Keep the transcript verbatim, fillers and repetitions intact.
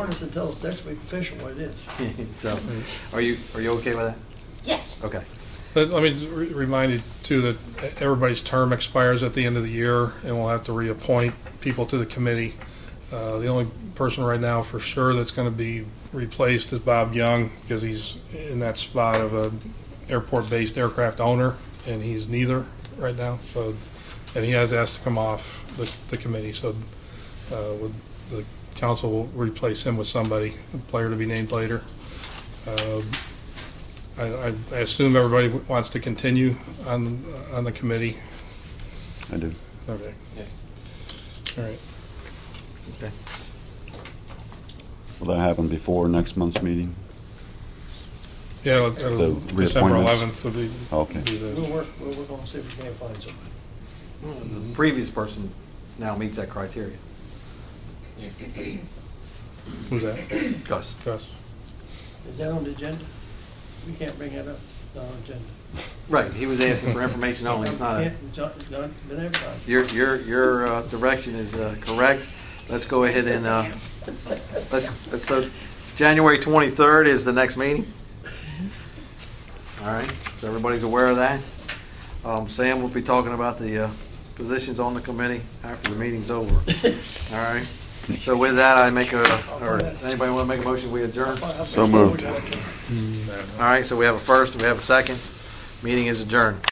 harvest and tell us next week official what it is. So, are you are you okay with that? Yes. Okay. Let let me re- remind you, too, that everybody's term expires at the end of the year, and we'll have to reappoint people to the committee. Uh, the only person right now for sure that's going to be replaced is Bob Young, because he's in that spot of a airport-based aircraft owner, and he's neither right now. So, and he has asked to come off the, the committee, so uh, would, the council will replace him with somebody, a player to be named later. Uh, I, I assume everybody wants to continue on on the committee. I do. Okay. Yeah. All right. Okay. Will that happen before next month's meeting? Yeah, it'll, it'll, The December reappointments? eleventh will be. Okay. Be the, We'll work, we'll work on, see if we can't find somebody. Well, the previous person now meets that criteria. who's that? Gus. Gus. Is that on the agenda? We can't bring that up, it's not on the agenda. Right. He was asking for information only. It's not a, Can't- It's not, it's not it's been advertised. your your your uh, direction is uh, correct. Let's go ahead and uh, let's, let's so January twenty-third is the next meeting. All right. So everybody's aware of that. Um, Sam will be talking about the uh, positions on the committee after the meeting's over. All right. So with that, I make a, or anybody want to make a motion? We adjourn. So moved. All right. So we have a first and we have a second. Meeting is adjourned.